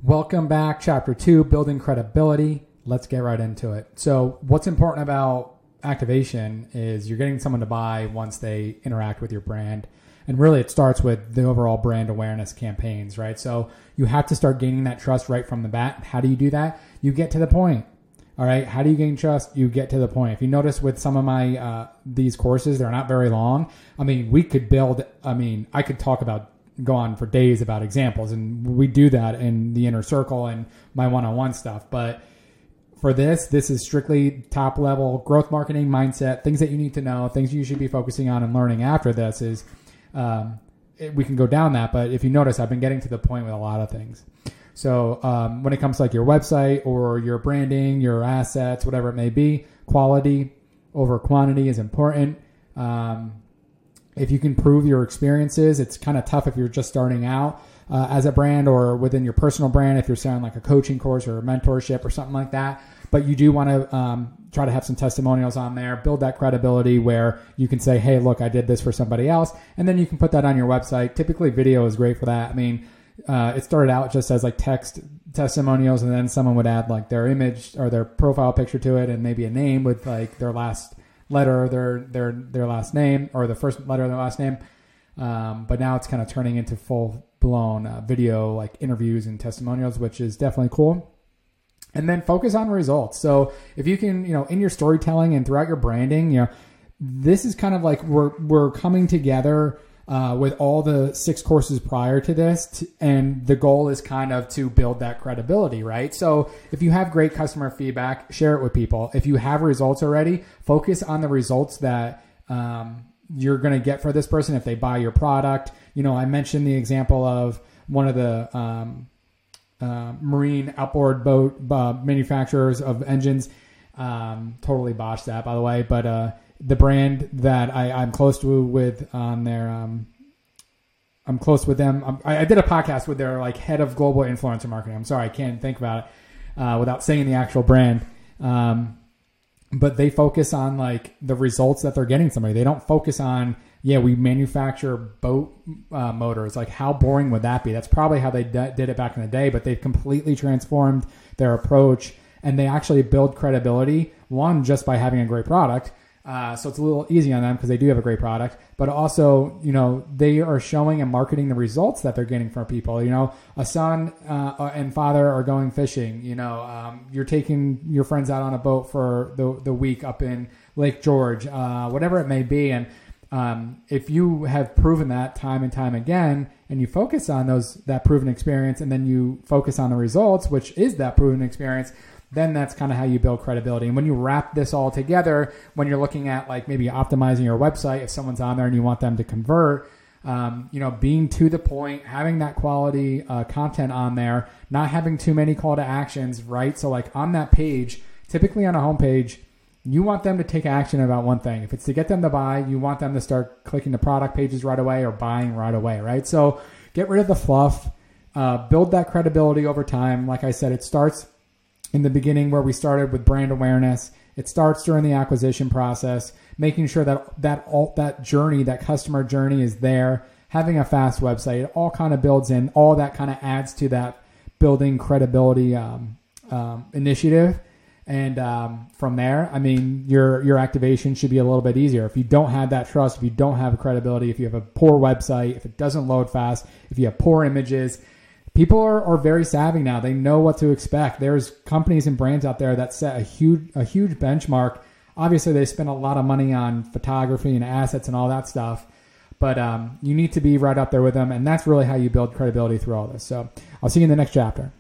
Welcome back. Chapter 2, building credibility. Let's get right into it. So what's important about activation is you're getting someone to buy once they interact with your brand. And really it starts with the overall brand awareness campaigns, right? So you have to start gaining that trust right from the bat. How do you do that? You get to the point. All right. How do you gain trust? You get to the point. If you notice with some of my these courses, they're not very long. I mean, we could build, I could go on for days about examples, and we do that in the inner circle and my one-on-one stuff. But for this is strictly top level growth marketing mindset, things that you need to know, things you should be focusing on and learning after this is, we can go down that. But if you notice, I've been getting to the point with a lot of things. So when it comes to like your website or your branding, your assets, whatever it may be, quality over quantity is important. If you can prove your experiences, it's kind of tough if you're just starting out as a brand or within your personal brand, if you're selling like a coaching course or a mentorship or something like that. But you do want to try to have some testimonials on there, build that credibility where you can say, hey, look, I did this for somebody else. And then you can put that on your website. Typically video is great for that. I mean, it started out just as like text testimonials, and then someone would add like their image or their profile picture to it and maybe a name with like their last letter of their last name or the first letter of their last name. But now it's kind of turning into full blown video like interviews and testimonials, which is definitely cool. And then focus on results. So if you can, in your storytelling and throughout your branding, this is kind of like we're coming together with all the 6 courses prior to this. And the goal is kind of to build that credibility, right? So if you have great customer feedback, share it with people. If you have results already, focus on the results that you're going to get for this person if they buy your product. I mentioned the example of one of the marine outboard boat manufacturers of engines. Totally botched that, by the way, but the brand that I'm close to with on their, I'm close with them. I did a podcast with their like head of global influencer marketing. I'm sorry, I can't think about it without saying the actual brand. But they focus on like the results that they're getting somebody. They don't focus on, we manufacture boat motors. Like how boring would that be? That's probably how they did it back in the day, but they've completely transformed their approach, and they actually build credibility, one, just by having a great product. So it's a little easy on them because they do have a great product, but also, they are showing and marketing the results that they're getting from people. A son and father are going fishing. You're taking your friends out on a boat for the week up in Lake George, whatever it may be. And if you have proven that time and time again, and you focus on that proven experience, and then you focus on the results, which is that proven experience, then that's kind of how you build credibility. And when you wrap this all together, when you're looking at like maybe optimizing your website, if someone's on there and you want them to convert, being to the point, having that quality content on there, not having too many call to actions, right? So like on that page, typically on a homepage, you want them to take action about one thing. If it's to get them to buy, you want them to start clicking the product pages right away or buying right away, right? So get rid of the fluff, build that credibility over time. Like I said, it starts in the beginning where we started with brand awareness. It starts during the acquisition process, making sure that journey, that customer journey is there, having a fast website. It all kind of builds in, all that kind of adds to that building credibility initiative. And from there, your activation should be a little bit easier. If you don't have that trust, if you don't have credibility, if you have a poor website, if it doesn't load fast, if you have poor images, people are very savvy now. They know what to expect. There's companies and brands out there that set a huge benchmark. Obviously, they spend a lot of money on photography and assets and all that stuff. But you need to be right up there with them. And that's really how you build credibility through all this. So I'll see you in the next chapter.